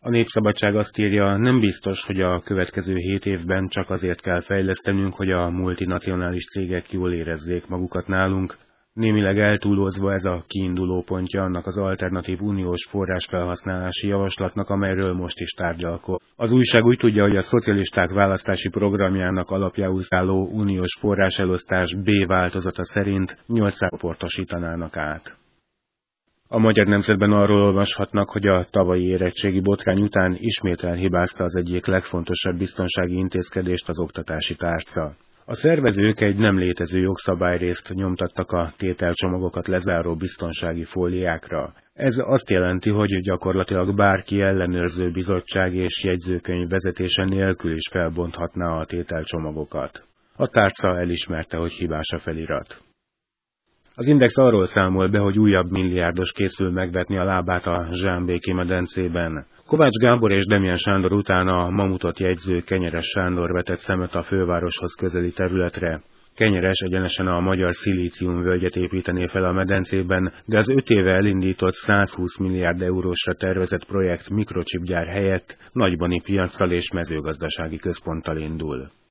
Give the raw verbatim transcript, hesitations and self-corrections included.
A Népszabadság azt írja, nem biztos, hogy a következő hét évben csak azért kell fejlesztenünk, hogy a multinacionális cégek jól érezzék magukat nálunk. Némileg eltúlozva ez a kiinduló pontja annak az alternatív uniós forrásfelhasználási javaslatnak, amelyről most is tárgyalkod. Az újság úgy tudja, hogy a szocialisták választási programjának alapjául álló uniós forráselosztás B változata szerint nyolcszáz csoportosítanának át. A Magyar Nemzetben arról olvashatnak, hogy a tavalyi érettségi botrány után ismét elhibázta az egyik legfontosabb biztonsági intézkedést, az oktatási tárca. A szervezők egy nem létező jogszabályrészt nyomtattak a tételcsomagokat lezáró biztonsági fóliákra. Ez azt jelenti, hogy gyakorlatilag bárki ellenőrző bizottság és jegyzőkönyv vezetése nélkül is felbonthatná a tételcsomagokat. A tárca elismerte, hogy hibás a felirat. Az Index arról számol be, hogy újabb milliárdos készül megvetni a lábát a Zsámbéki medencében. Kovács Gábor és Demján Sándor után a Mamutot jegyző Kenyeres Sándor vetett szemet a fővároshoz közeli területre. Kenyeres egyenesen a magyar szilícium völgyet építené fel a medencében, de az öt éve elindított százhúsz milliárd eurósra tervezett projekt mikrocsipgyár helyett nagybani piaccal és mezőgazdasági központtal indul.